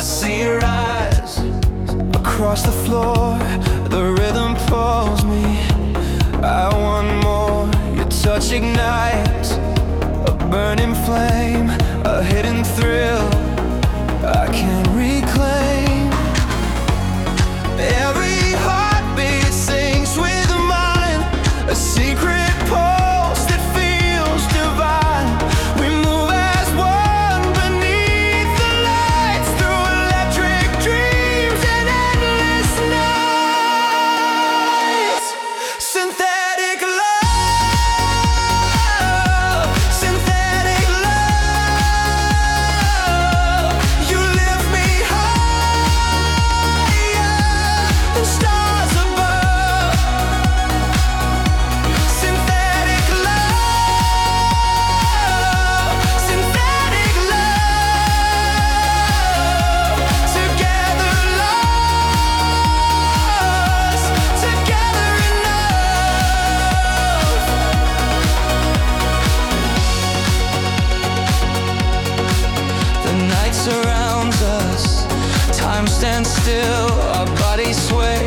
see your eyes across the floor. The rhythm pulls me. I want more. Your touch ignites a burning flame, a hidden thrill I can't reclaim. Every heartbeat sings with mine, a secret pulse that feels divine. We move as one beneath the lights, through electric dreams and endless nights. Synthetic love, synthetic love. You lift me higher than stars above. Synthetic love, synthetic love. Together lost, together enough. The night surrounds us, time stands still, our bodies sway,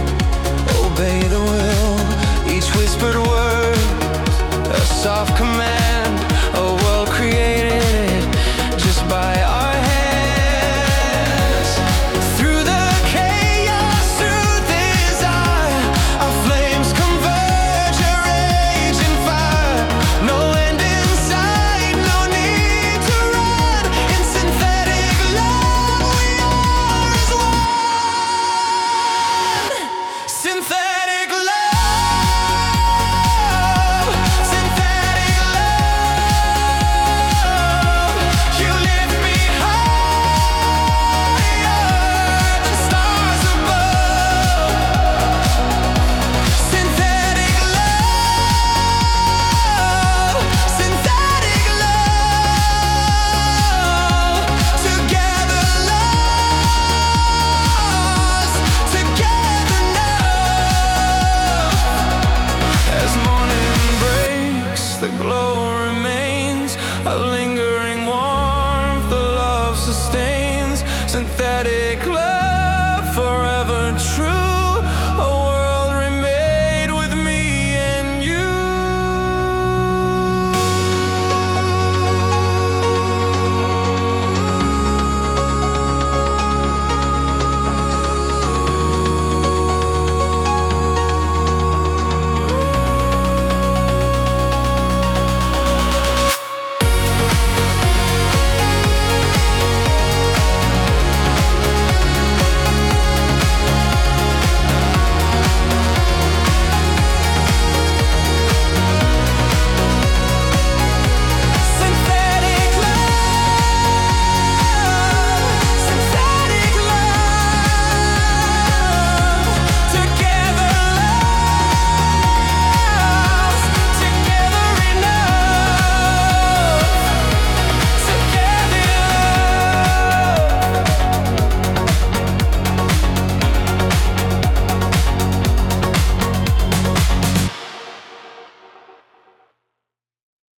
obey the will, each whispered word, a soft command.